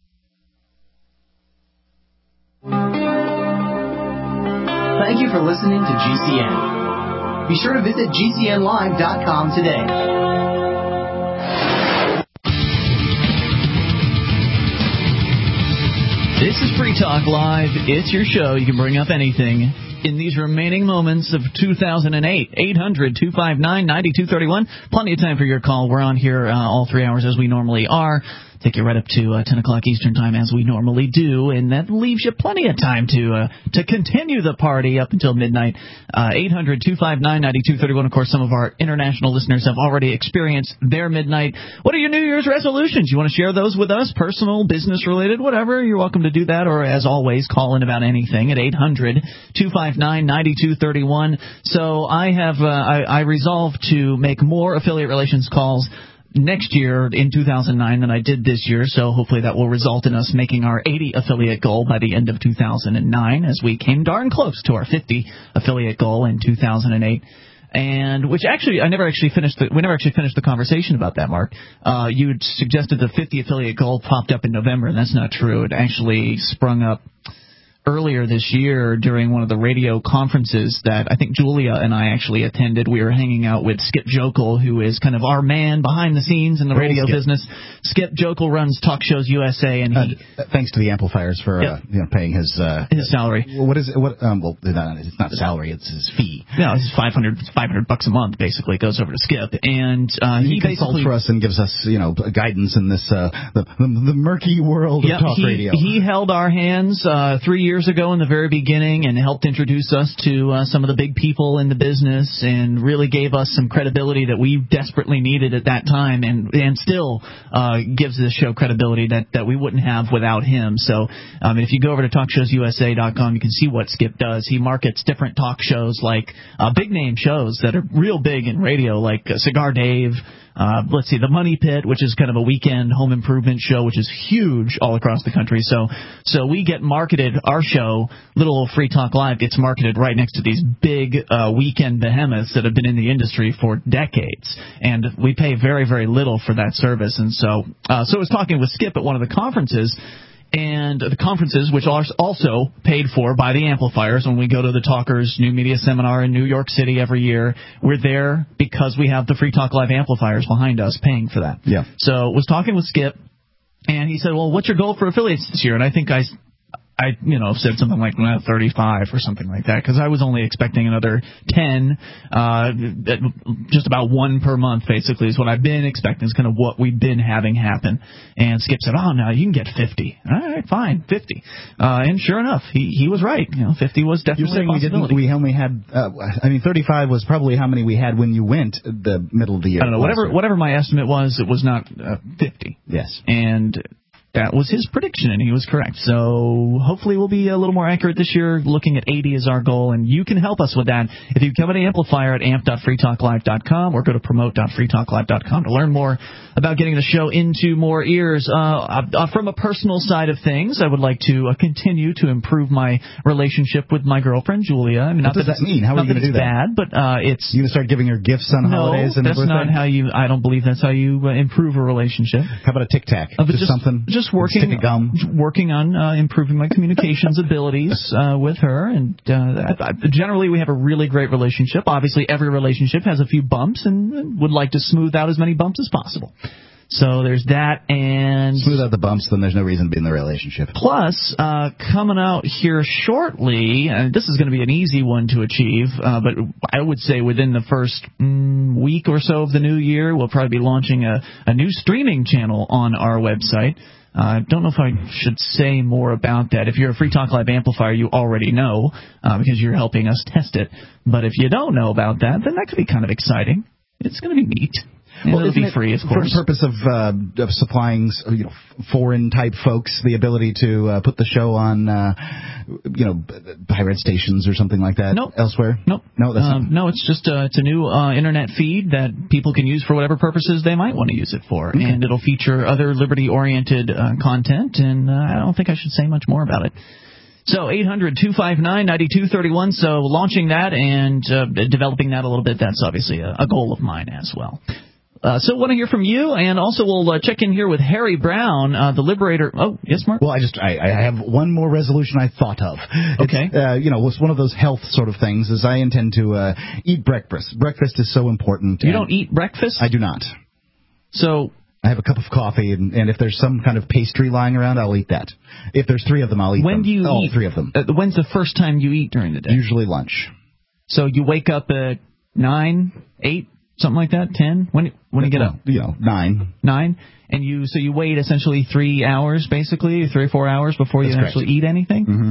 Thank you for listening to G C N. Be sure to visit G C N live dot com today. This is Free Talk Live. It's your show. You can bring up anything in these remaining moments of two thousand eight. eight hundred, two five nine, nine two three one. Plenty of time for your call. We're on here uh, all three hours as we normally are. Take you right up to uh, ten o'clock Eastern Time as we normally do, and that leaves you plenty of time to uh, to continue the party up until midnight. Uh, eight hundred, two five nine, nine two three one. Of course, some of our international listeners have already experienced their midnight. What are your New Year's resolutions? You want to share those with us? Personal, business-related, whatever. You're welcome to do that, or as always, call in about anything at eight hundred, two five nine, nine two three one. So I have uh, I, I resolved to make more affiliate relations calls next year in two thousand nine than I did this year, so hopefully that will result in us making our eighty affiliate goal by the end of two thousand nine, as we came darn close to our fifty affiliate goal in two thousand eight. And which actually, I never actually finished the, we never actually finished the conversation about that, Mark. Uh, you had suggested the fifty affiliate goal popped up in November, and that's not true. It actually sprung up earlier this year during one of the radio conferences that I think Julia and I actually attended. We were hanging out with Skip Jokel, who is kind of our man behind the scenes in the radio Skip. business. Skip Jokel runs Talk Shows U S A, and he uh, thanks to the amplifiers for yep. uh, you know, paying his uh, his salary. What is it? What? Um, well, it's not salary; it's his fee. No, it's five hundred bucks a month. Basically, it goes over to Skip, and uh, he, he consults for us and gives us you know guidance in this uh, the, the the murky world yep, of talk he, radio. He held our hands uh, three years ago in the very beginning and helped introduce us to uh, some of the big people in the business and really gave us some credibility that we desperately needed at that time, and and still uh, gives this show credibility that, that we wouldn't have without him. So um, if you go over to talk shows U S A dot com, you can see what Skip does. He markets different talk shows, like uh, big-name shows that are real big in radio, like uh, Cigar Dave, Uh, let's see, the Money Pit, which is kind of a weekend home improvement show, which is huge all across the country. So, so we get marketed, our show, Little Old Free Talk Live, gets marketed right next to these big uh, weekend behemoths that have been in the industry for decades, and we pay very, very little for that service. And so, uh, so I was talking with Skip at one of the conferences. And the conferences, which are also paid for by the amplifiers, when we go to the Talkers New Media Seminar in New York City every year, we're there because we have the Free Talk Live amplifiers behind us paying for that. Yeah. So was talking with Skip, and he said, well, what's your goal for affiliates this year? And I think I... I, you know, said something like well, thirty-five or something like that, because I was only expecting another ten, uh, just about one per month, basically, is what I've been expecting. It's kind of what we've been having happen. And Skip said, oh, no, you can get fifty. All right, fine, fifty. Uh, and sure enough, he he was right. You know, fifty was definitely You're saying a we possibility. didn't, we only had, uh, I mean, thirty-five was probably how many we had when you went the middle of the year. I don't know, whatever, whatever my estimate was, it was not uh, fifty. Yes. And that was his prediction, and he was correct. So hopefully we'll be a little more accurate this year, looking at eighty as our goal, and you can help us with that. If you become an amplifier at amp dot free talk live dot com or go to promote dot free talk live dot com to learn more about getting the show into more ears. Uh, uh, from a personal side of things, I would like to uh, continue to improve my relationship with my girlfriend, Julia. I mean, what not does that, that mean? How are you going to do that? Bad, but uh, it's... You going to start giving her gifts on no, holidays and that's everything? not how you... I don't believe that's how you uh, improve a relationship. How about a Tic Tac? Uh, just, just something? Just working... Stick a gum. Working on uh, improving my communications abilities uh, with her, and uh, I, I, generally we have a really great relationship. Obviously, every relationship has a few bumps, and would like to smooth out as many bumps as possible. So there's that, and smooth out the bumps, then there's no reason to be in the relationship. Plus, uh, coming out here shortly, and this is going to be an easy one to achieve, uh, but I would say within the first mm, week or so of the new year, we'll probably be launching a, a new streaming channel on our website. I uh, don't know if I should say more about that. If you're a Free Talk Live amplifier, you already know uh, because you're helping us test it. But if you don't know about that, then that could be kind of exciting. It's going to be neat. And well, it'll be it, free, of course. For the purpose of, uh, of supplying, you know, foreign-type folks the ability to uh, put the show on, uh, you know, pirate stations or something like that. Nope. Elsewhere. Nope. No, that's um, not. No, it's just uh, it's a new uh, internet feed that people can use for whatever purposes they might want to use it for, okay. And it'll feature other liberty-oriented uh, content. And uh, I don't think I should say much more about it. So eight hundred two five nine nine two three one. So launching that and uh, developing that a little bit, that's obviously a, a goal of mine as well. Uh, so want to hear from you, and also we'll uh, check in here with Harry Brown, uh, the Liberator. Oh, yes, Mark? Well, I just I, I have one more resolution I thought of. Okay. Uh, you know, it's one of those health sort of things, is I intend to uh, eat breakfast. Breakfast is so important. You don't eat breakfast? I do not. So... I have a cup of coffee, and, and if there's some kind of pastry lying around, I'll eat that. If there's three of them, I'll eat when them. Do you All eat? three of them. Uh, when's the first time you eat during the day? Usually lunch. So you wake up at nine, eight, something like that, ten? When when do you get well, up? You know, nine. Nine? And you so you wait essentially three hours, basically, three or four hours before That's you correct. actually eat anything? Mm-hmm.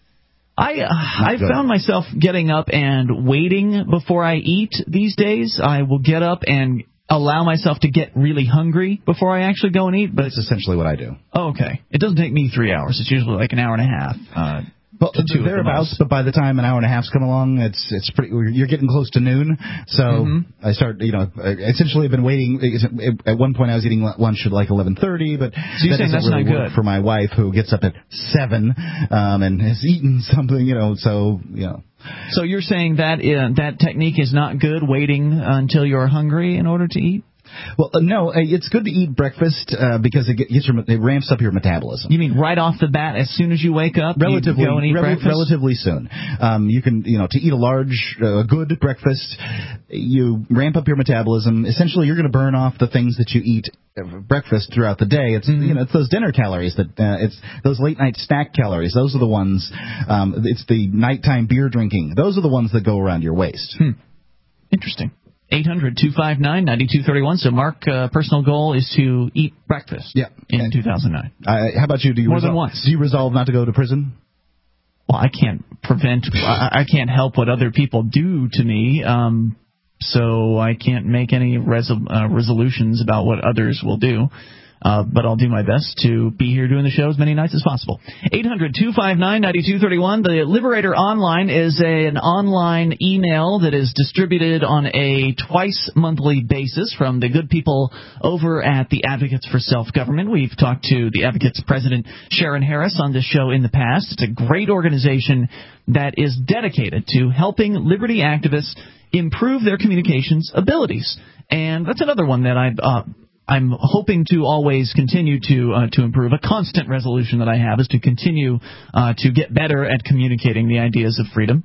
I uh, I found myself getting up and waiting before I eat these days. I will get up and allow myself to get really hungry before I actually go and eat. But it's essentially what I do. Oh, okay. It doesn't take me three hours. It's usually like an hour and a half. Uh, Well, to two thereabouts, but by the time an hour and a half's come along, it's it's pretty. You're getting close to noon, so mm-hmm. I start. You know, essentially, I've been waiting. At one point, I was eating lunch at like eleven thirty, but so you're that saying doesn't that's really not work good for my wife, who gets up at seven um, and has eaten something. You know, so you know. So you're saying that uh, that technique is not good, waiting until you're hungry in order to eat? Well, uh, no, it's good to eat breakfast uh, because it gets your, it ramps up your metabolism. You mean right off the bat, as soon as you wake up, relatively, you go and eat rel- breakfast? Relatively soon. Um, you can, you know, to eat a large, uh, good breakfast, you ramp up your metabolism. Essentially, you're going to burn off the things that you eat breakfast throughout the day. It's mm-hmm. you know, it's those dinner calories that uh, it's those late night snack calories. Those are the ones. Um, it's the nighttime beer drinking. Those are the ones that go around your waist. Hmm. Interesting. eight hundred two five nine nine two three one. So, Mark, uh, personal goal is to eat breakfast yeah. in two thousand nine. Uh, how about you? Do you More resolve, than once. Do you resolve not to go to prison? Well, I can't prevent, I, I can't help what other people do to me, um, so I can't make any resol- uh, resolutions about what others will do. Uh, but I'll do my best to be here doing the show as many nights as possible. eight hundred two five nine nine two three one. The Liberator Online is a, an online email that is distributed on a twice-monthly basis from the good people over at the Advocates for Self-Government. We've talked to the Advocates President Sharon Harris on this show in the past. It's a great organization that is dedicated to helping liberty activists improve their communications abilities. And that's another one that I've... Uh, I'm hoping to always continue to uh, to improve. A constant resolution that I have is to continue uh, to get better at communicating the ideas of freedom.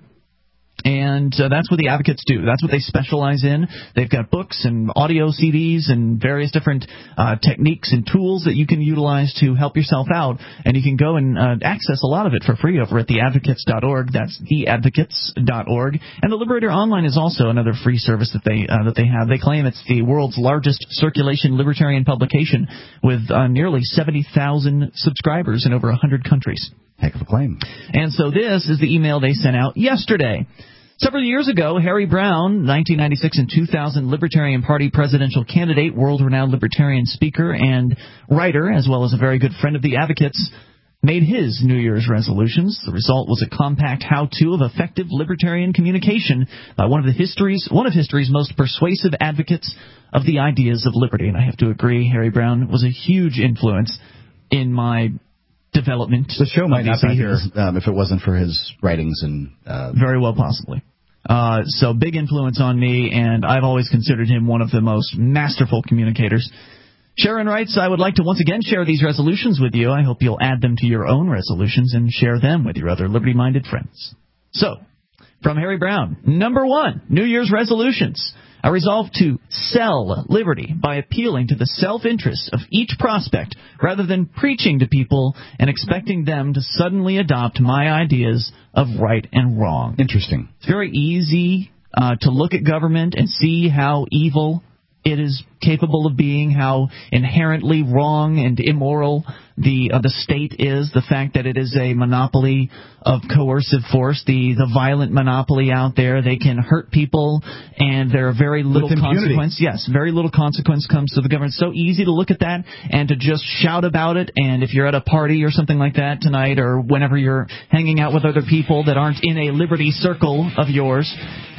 And uh, that's what the advocates do. That's what they specialize in. They've got books and audio C Ds and various different uh, techniques and tools that you can utilize to help yourself out. And you can go and uh, access a lot of it for free over at the advocates dot org. That's the advocates dot org. And the Liberator Online is also another free service that they uh, that they have. They claim it's the world's largest circulation libertarian publication with uh, nearly seventy thousand subscribers in over one hundred countries. Heck of a claim. And so this is the email they sent out yesterday. Several years ago, Harry Browne, nineteen ninety-six and two thousand Libertarian Party presidential candidate, world-renowned libertarian speaker and writer, as well as a very good friend of the Advocates, made his New Year's resolutions. The result was a compact how-to of effective libertarian communication by one of the history's one of history's most persuasive advocates of the ideas of liberty. And I have to agree, Harry Browne was a huge influence in my development. The show might not be here um, if it wasn't for his writings and uh, very well possibly. Uh, so big influence on me, and I've always considered him one of the most masterful communicators. Sharon writes, I would like to once again share these resolutions with you. I hope you'll add them to your own resolutions and share them with your other liberty-minded friends. So, from Harry Browne, number one, New Year's resolutions. I resolve to sell liberty by appealing to the self-interest of each prospect rather than preaching to people and expecting them to suddenly adopt my ideas of right and wrong. Interesting. It's very easy uh, to look at government and see how evil it is capable of being, how inherently wrong and immoral the uh, the state is, the fact that it is a monopoly of coercive force, the, the violent monopoly out there. They can hurt people, and there are very little consequence. Yes, very little consequence comes to the government. It's so easy to look at that and to just shout about it, and if you're at a party or something like that tonight or whenever you're hanging out with other people that aren't in a liberty circle of yours,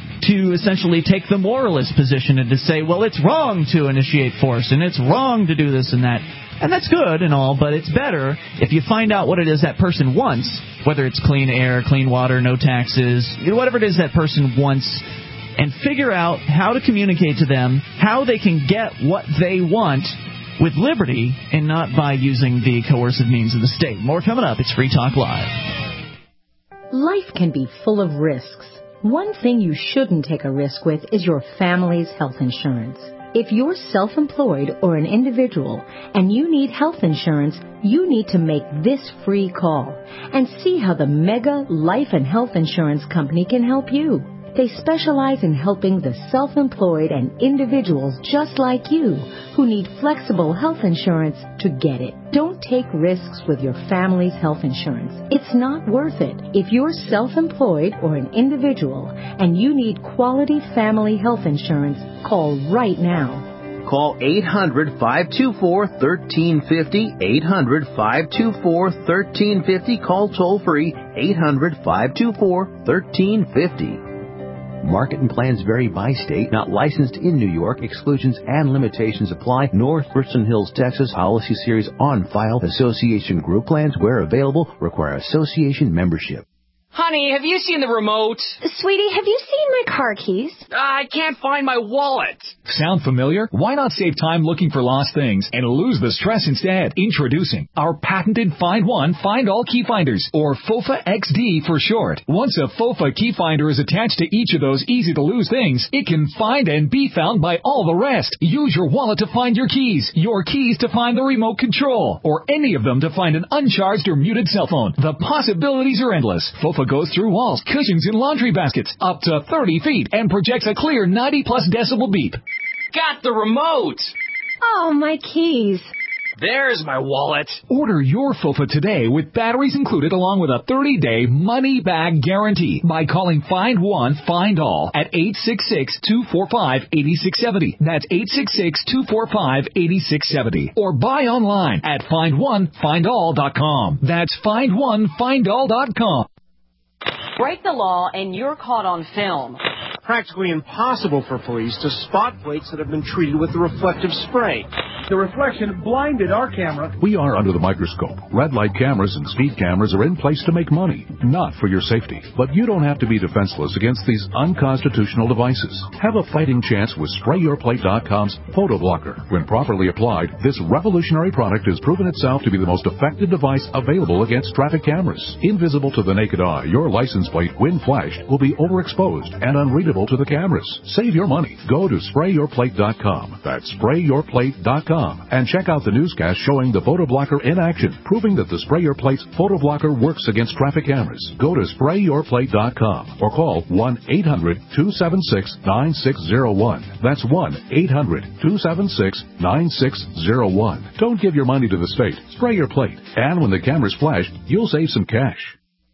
to essentially take the moralist position and to say, well, it's wrong to initiate force, and it's wrong to do this and that. And that's good and all, but it's better if you find out what it is that person wants, whether it's clean air, clean water, no taxes, whatever it is that person wants, and figure out how to communicate to them how they can get what they want with liberty and not by using the coercive means of the state. More coming up. It's Free Talk Live. Life can be full of risks. One thing you shouldn't take a risk with is your family's health insurance. If you're self-employed or an individual and you need health insurance, you need to make this free call and see how the Mega Life and Health Insurance Company can help you. They specialize in helping the self-employed and individuals just like you who need flexible health insurance to get it. Don't take risks with your family's health insurance. It's not worth it. If you're self-employed or an individual and you need quality family health insurance, call right now. Call eight hundred, five two four, one three five zero, eight hundred, five two four, one three five zero. Call toll-free, eight hundred, five two four, one three five zero. Market and plans vary by state, not licensed in New York. Exclusions and limitations apply. North Richland Hills, Texas. Policy series on file. Association group plans, where available, require association membership. Honey, have you seen the remote? Sweetie, have you seen my car keys? I can't find my wallet. Sound familiar? Why not save time looking for lost things and lose the stress instead? Introducing our patented Find One, Find All Key Finders, or FOFA X D for short. Once a FOFA key finder is attached to each of those easy-to-lose things, it can find and be found by all the rest. Use your wallet to find your keys, your keys to find the remote control, or any of them to find an uncharged or muted cell phone. The possibilities are endless. FOFA goes through walls, cushions, and laundry baskets up to thirty feet and projects a clear ninety plus decibel beep. Got the remote! Oh, my keys. There's my wallet. Order your FOFA today with batteries included along with a thirty-day money-back guarantee by calling Find One, Find All at eight six six, two four five, eight six seven zero. That's eight six six, two four five, eight six seven zero. Or buy online at find one find all dot com. That's find one find all dot com. Break the law and you're caught on film. Practically impossible for police to spot plates that have been treated with the reflective spray. The reflection blinded our camera. We are under the microscope. Red light cameras and speed cameras are in place to make money, not for your safety. But you don't have to be defenseless against these unconstitutional devices. Have a fighting chance with spray your plate dot com's Photo Blocker. When properly applied, this revolutionary product has proven itself to be the most effective device available against traffic cameras. Invisible to the naked eye, your license plate, when flashed, will be overexposed and unreadable to the cameras. Save your money. Go to spray your plate dot com. That's spray your plate dot com. And check out the newscast showing the Photo Blocker in action, proving that the Spray Your Plate's Photo Blocker works against traffic cameras. Go to spray your plate dot com or call one eight hundred, two seven six, nine six zero one. That's one eight hundred, two seven six, nine six zero one. Don't give your money to the state. Spray your plate. And when the camera's flashed, you'll save some cash.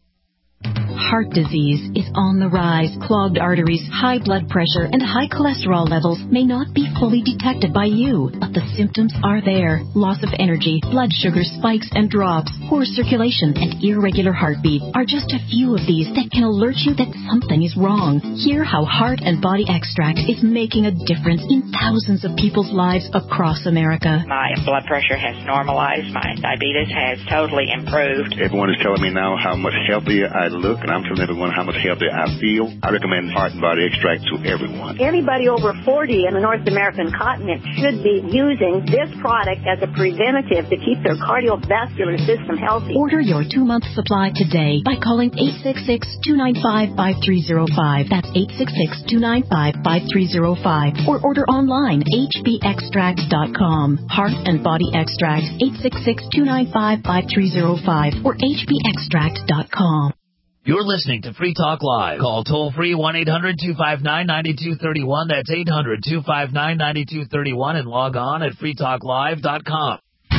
Heart disease is on the rise. Clogged arteries, high blood pressure, and high cholesterol levels may not be fully detected by you, but the symptoms are there. Loss of energy, blood sugar spikes and drops, poor circulation, and irregular heartbeat are just a few of these that can alert you that something is wrong. Hear how Heart and Body Extract is making a difference in thousands of people's lives across America. My blood pressure has normalized. My diabetes has totally improved. Everyone is telling me now how much healthier I look, and I'm telling everyone how much healthier I feel. I recommend Heart and Body Extract to everyone. Anybody over forty in the North American continent should be using this product as a preventative to keep their cardiovascular system healthy. Order your two-month supply today by calling eight six six, two nine five, five three zero five. That's eight six six, two nine five, five three zero five. Or order online, h b extract dot com. Heart and Body Extract, eight six six, two nine five, five three zero five or h b extract dot com. You're listening to Free Talk Live. Call toll-free one eight hundred, two five nine, nine two three one. That's eight hundred, two five nine, nine two three one and log on at free talk live dot com.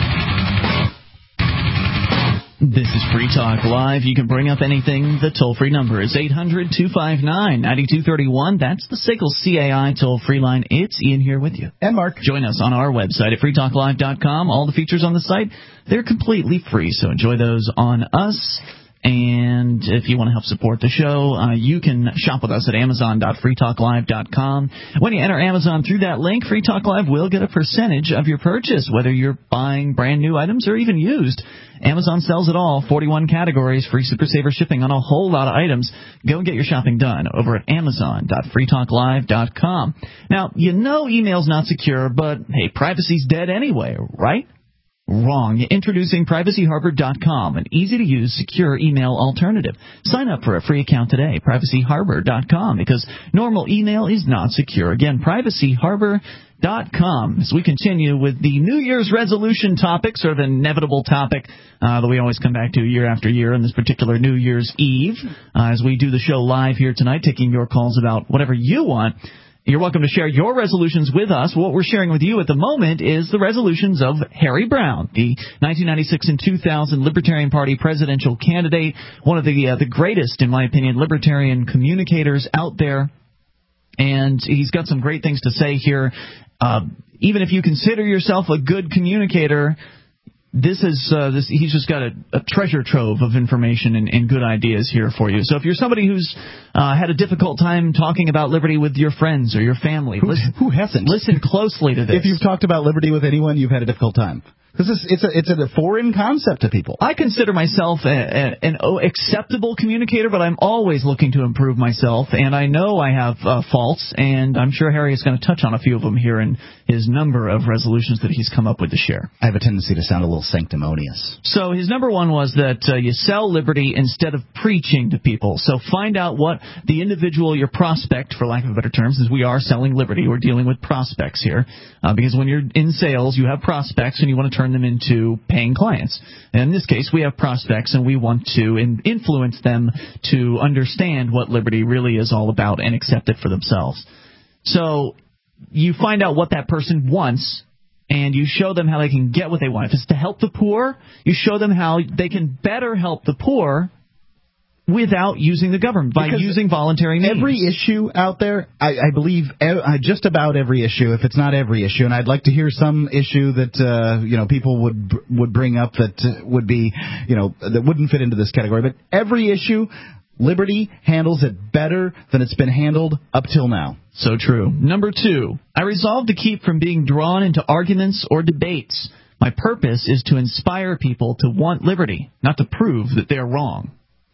This is Free Talk Live. You can bring up anything. The toll-free number is eight hundred, two five nine, nine two three one. That's the S I G L C A I toll-free line. It's Ian here with you. And Mark. Join us on our website at free talk live dot com. All the features on the site, they're completely free, so enjoy those on us. And if you want to help support the show, uh, you can shop with us at amazon dot free talk live dot com. When you enter Amazon through that link, Free Talk Live will get a percentage of your purchase, whether you're buying brand new items or even used. Amazon sells it all, forty-one categories, free Super Saver shipping on a whole lot of items. Go and get your shopping done over at amazon dot free talk live dot com. Now, you know email's not secure, but hey, privacy's dead anyway, right? Wrong. Introducing privacy harbor dot com, an easy-to-use, secure email alternative. Sign up for a free account today, privacy harbor dot com, because normal email is not secure. Again, privacy harbor dot com. As we continue with the New Year's resolution topic, sort of an inevitable topic uh, that we always come back to year after year on this particular New Year's Eve, uh, as we do the show live here tonight, taking your calls about whatever you want. You're welcome to share your resolutions with us. What we're sharing with you at the moment is the resolutions of Harry Browne, the nineteen ninety-six and two thousand Libertarian Party presidential candidate, one of the uh, the greatest, in my opinion, libertarian communicators out there. And he's got some great things to say here. Uh, even if you consider yourself a good communicator, This is uh, this. He's just got a, a treasure trove of information and, and good ideas here for you. So if you're somebody who's uh, had a difficult time talking about liberty with your friends or your family, who, listen, who hasn't? Listen closely to this. If you've talked about liberty with anyone, you've had a difficult time. This is it's a it's a foreign concept to people. I consider myself a, a, an acceptable communicator, but I'm always looking to improve myself, and I know I have uh, faults, and I'm sure Harry is going to touch on a few of them here in his number of resolutions that he's come up with to share. I have a tendency to sound a little sanctimonious. So his number one was that uh, you sell liberty instead of preaching to people. So find out what the individual, your prospect, for lack of better terms, is we are selling liberty. We're dealing with prospects here, uh, because when you're in sales, you have prospects, and you want to turn them into paying clients. And in this case, we have prospects, and we want to in- influence them to understand what liberty really is all about and accept it for themselves. So you find out what that person wants, and you show them how they can get what they want. If it's to help the poor, you show them how they can better help the poor without using the government, by Because using voluntary means. Every issue out there, I, I believe ev- uh, just about every issue, if it's not every issue, and I'd like to hear some issue that uh, you know people would would bring up that uh, would be, you know, that wouldn't fit into this category, but every issue, Liberty handles it better than it's been handled up till now. So true. Number two, I resolved to keep from being drawn into arguments or debates. My purpose is to inspire people to want liberty, not to prove that they're wrong.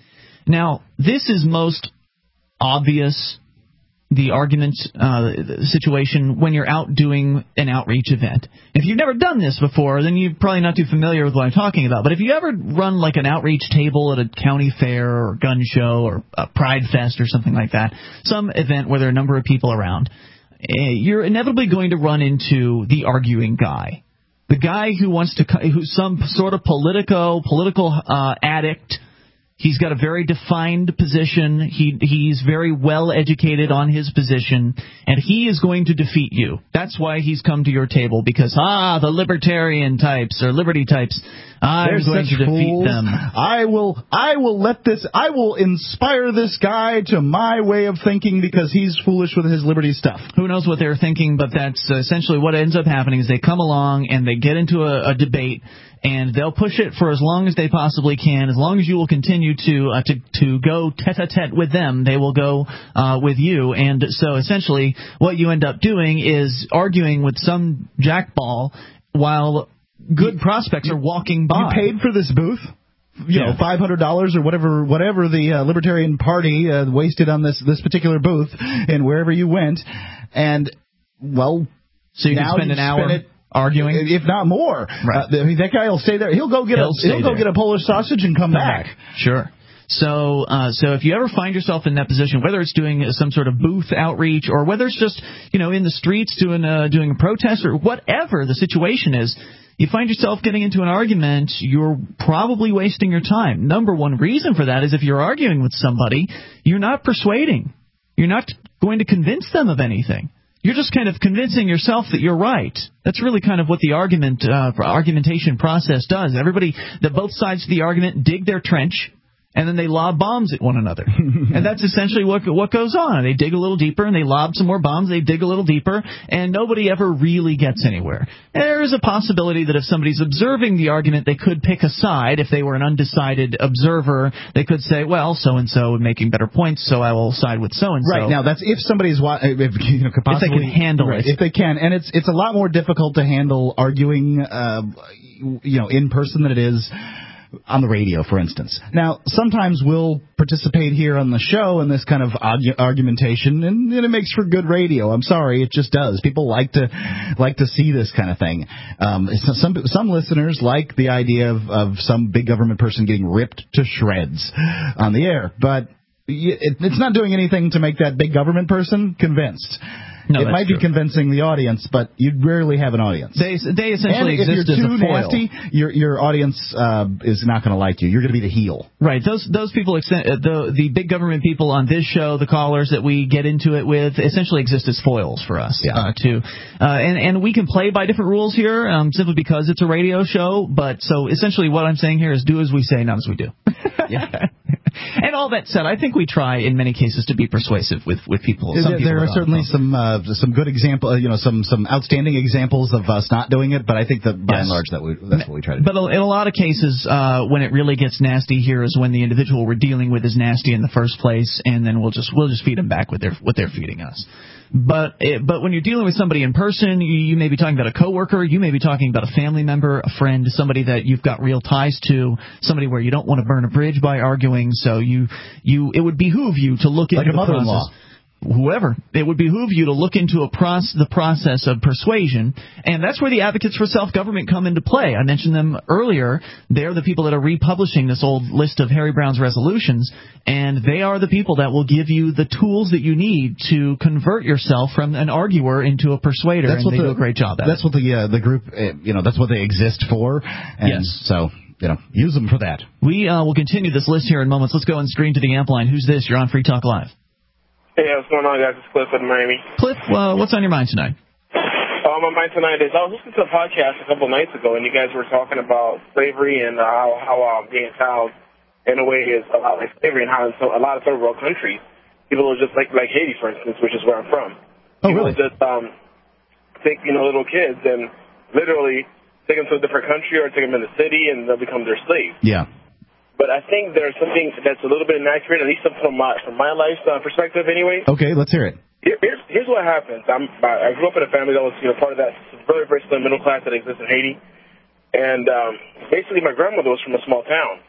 Now, this is most obvious, the argument uh, situation, when you're out doing an outreach event. If you've never done this before, then you're probably not too familiar with what I'm talking about. But if you ever run like an outreach table at a county fair or gun show or a Pride Fest or something like that, some event where there are a number of people around, you're inevitably going to run into the arguing guy. The guy who wants to, who's some sort of politico, political uh, addict. He's got a very defined position. He he's very well educated on his position, and he is going to defeat you. That's why he's come to your table, because ah, the libertarian types or liberty types, I'm They're going such to defeat fools. them. I will I will let this I will inspire this guy to my way of thinking because he's foolish with his liberty stuff. Who knows what they're thinking, but that's essentially what ends up happening is they come along and they get into a, a debate. And they'll push it for as long as they possibly can. As long as you will continue to uh, to to go tete-a-tete with them, they will go uh, with you. And so essentially what you end up doing is arguing with some jackball while good prospects are walking by. You paid for this booth? You yeah. know, five hundred dollars or whatever whatever the uh, Libertarian Party uh, wasted on this, this particular booth and wherever you went. And, well, so you now can spend you an hour spend it, arguing, if not more. Right. Uh, I mean, that guy will stay there. He'll go get he'll a he'll go there. get a Polish sausage and come back. Sure. So, uh, so if you ever find yourself in that position, whether it's doing some sort of booth outreach or whether it's just, you know, in the streets doing a, doing a protest or whatever the situation is, you find yourself getting into an argument, you're probably wasting your time. Number one reason for that is if you're arguing with somebody, you're not persuading. You're not going to convince them of anything. You're just kind of convincing yourself that you're right. That's really kind of what the argument uh, argumentation process does. Everybody, the both sides of the argument dig their trench, and then they lob bombs at one another. And that's essentially what what goes on. They dig a little deeper, and they lob some more bombs. They dig a little deeper, and nobody ever really gets anywhere. There is a possibility that if somebody's observing the argument, they could pick a side. If they were an undecided observer, they could say, well, so-and-so is making better points, so I will side with so-and-so. Right. Now, that's if somebody's wa- if, you know, could possibly, if they can handle right, it. If they can. And it's it's a lot more difficult to handle arguing, uh, you know, in person than it is on the radio, for instance. Now, sometimes we'll participate here on the show in this kind of argu- argumentation, and, and it makes for good radio. I'm sorry, it just does. People like to like to see this kind of thing. Um, some some listeners like the idea of, of some big government person getting ripped to shreds on the air, but it, it's not doing anything to make that big government person convinced. No, it might true. be convincing the audience, but you rarely have an audience. They they essentially and if exist you're as too a foil. nasty, your your audience uh, is not going to like you. You're going to be the heel. Right. Those those people, the the big government people on this show, the callers that we get into it with, essentially exist as foils for us. Yeah. Uh, too. Uh, and and we can play by different rules here, um, simply because it's a radio show. But so essentially, what I'm saying here is do as we say, not as we do. Yeah. And all that said, I think we try in many cases to be persuasive with, with people. Some there people there are don't. certainly some uh, some good example, you know, some some outstanding examples of us not doing it, but I think that by Yes. and large that we, that's what we try to do. But in a lot of cases, uh, when it really gets nasty here is when the individual we're dealing with is nasty in the first place, and then we'll just we'll just feed them back with their what they're feeding us. But it, but when you're dealing with somebody in person, you, you may be talking about a coworker, you may be talking about a family member, a friend, somebody that you've got real ties to, somebody where you don't want to burn a bridge by arguing. So you you it would behoove you to look like into a mother-in-law. process. Whoever, it would behoove you to look into a proce- the process of persuasion, and that's where the advocates for self-government come into play. I mentioned them earlier. They're the people that are republishing this old list of Harry Brown's resolutions, and they are the people that will give you the tools that you need to convert yourself from an arguer into a persuader, That's and what they the, do a great job at That's it. what the uh, the group, uh, you know, that's what they exist for, and Yes. so, you know, use them for that. We uh, will continue this list here in moments. Let's go and screen to the amp line. Who's this? You're on Free Talk Live. Hey, what's going on, guys? It's Cliff in Miami. Cliff, uh, what's on your mind tonight? Um, on my mind tonight is I was listening to a podcast a couple of nights ago, and you guys were talking about slavery and uh, how, how uh, being a child, in a way, is a lot like slavery, and how in so, a lot of third world countries, people are just like like Haiti, for instance, which is where I'm from. Oh, people really? just um, take you know little kids and literally take them to a different country or take them in the city, and they'll become their slaves. Yeah. But I think there's something that's a little bit inaccurate, at least from my from my life's uh, perspective, anyway. Okay, let's hear it. Here, here's, here's what happens. I'm, I grew up in a family that was, you know, part of that very, very slim middle class that exists in Haiti. And um, basically, my grandmother was from a small town.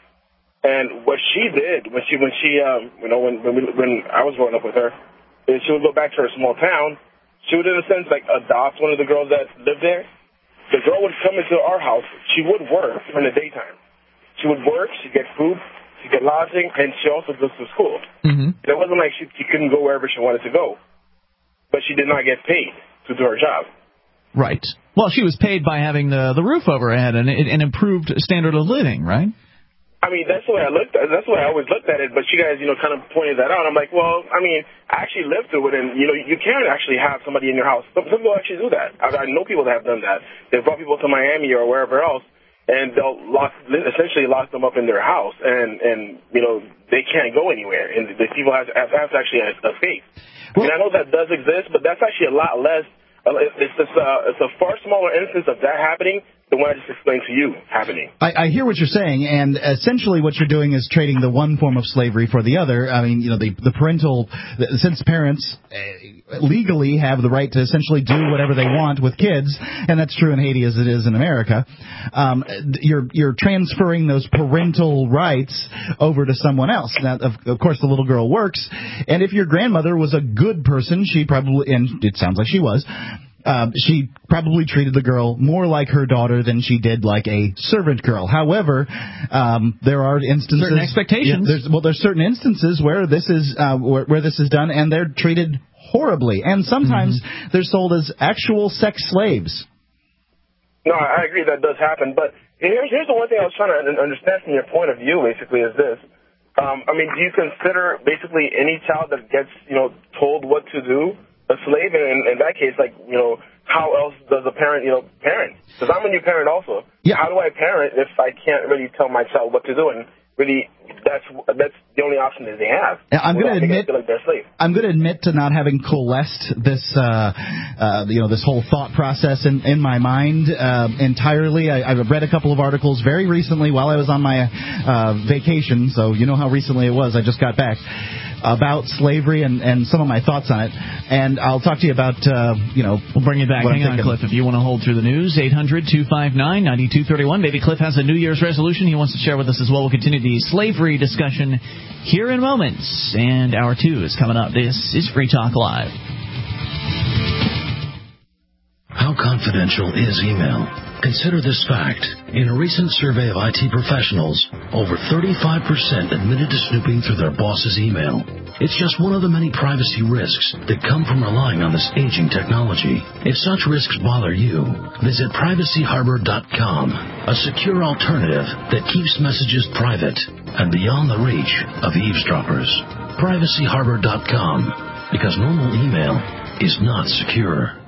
And what she did when she, when she, um, you know, when when, we, when I was growing up with her, is she would go back to her small town. She would, in a sense, like adopt one of the girls that lived there. The girl would come into our house. She would work in the daytime. She would work. She'd get food. She'd get lodging, and she also goes to school. Mm-hmm. It wasn't like she, she couldn't go wherever she wanted to go. But she did not get paid to do her job. Right. Well, she was paid by having the the roof over her head and an improved standard of living, right? I mean, that's the way I looked at it. That's the way I always looked at it. But you guys, you know, kind of pointed that out. I'm like, well, I mean, I actually lived through it, and you know, you can actually have somebody in your house. Some, some people actually do that. I, I know people that have done that. They've brought people to Miami or wherever else, and they'll lock, essentially lock them up in their house, and and you know, they can't go anywhere, and the people have, have, have to actually escape. Well, and I know that does exist, but that's actually a lot less. Uh, it's just uh, it's a far smaller instance of that happening than what I just explained to you happening. I, I hear what you're saying, and essentially what you're doing is trading the one form of slavery for the other. I mean, you know, the the parental, since parents uh, legally have the right to essentially do whatever they want with kids, and that's true in Haiti as it is in America. Um, you're you're transferring those parental rights over to someone else. Now, of, of course, the little girl works, and if your grandmother was a good person, she probably, and it sounds like she was. Uh, she probably treated the girl more like her daughter than she did like a servant girl. However, um, there are instances, certain expectations. Yeah, there's, well, there's certain instances where this is uh, where, where this is done, and they're treated horribly, and sometimes mm-hmm. they're sold as actual sex slaves. No, I agree that does happen, but here's here's the one thing I was trying to understand from your point of view. Basically, is this. Um, I mean, do you consider basically any child that gets, you know, told what to do a slave? And in, in that case, like, you know, how else does a parent, you know, parent? Because I'm a new parent also. Yeah. How do I parent if I can't really tell my child what to do? And really, that's that's the only option that they have. I'm going to admit, like they're slave. I'm going to admit to not having coalesced this, uh, uh, you know, this whole thought process in, in my mind uh, entirely. I, I've read a couple of articles very recently while I was on my uh, vacation, so you know how recently it was. I just got back. About slavery and, and some of my thoughts on it. And I'll talk to you about, uh, you know... We'll bring you back. Hang on, Cliff, if you want to hold through the news. eight hundred two five nine nine two three one. Maybe Cliff has a New Year's resolution he wants to share with us as well. We'll continue the slavery discussion here in moments. And hour two is coming up. This is Free Talk Live. How confidential is email? Consider this fact. In a recent survey of I T professionals, over thirty-five percent admitted to snooping through their boss's email. It's just one of the many privacy risks that come from relying on this aging technology. If such risks bother you, visit privacy harbor dot com, a secure alternative that keeps messages private and beyond the reach of eavesdroppers. privacy harbor dot com, because normal email is not secure.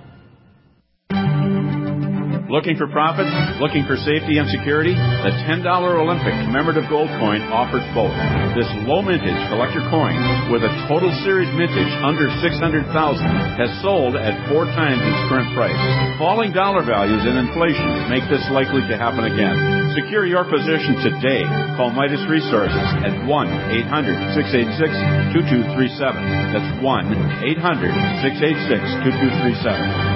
Looking for profits? Looking for safety and security? The ten dollar Olympic commemorative gold coin offers both. This low mintage collector coin with a total series mintage under six hundred thousand dollars has sold at four times its current price. Falling dollar values and inflation make this likely to happen again. Secure your position today. Call Midas Resources at one eight hundred six eight six two two three seven. That's one eight hundred six eight six two two three seven.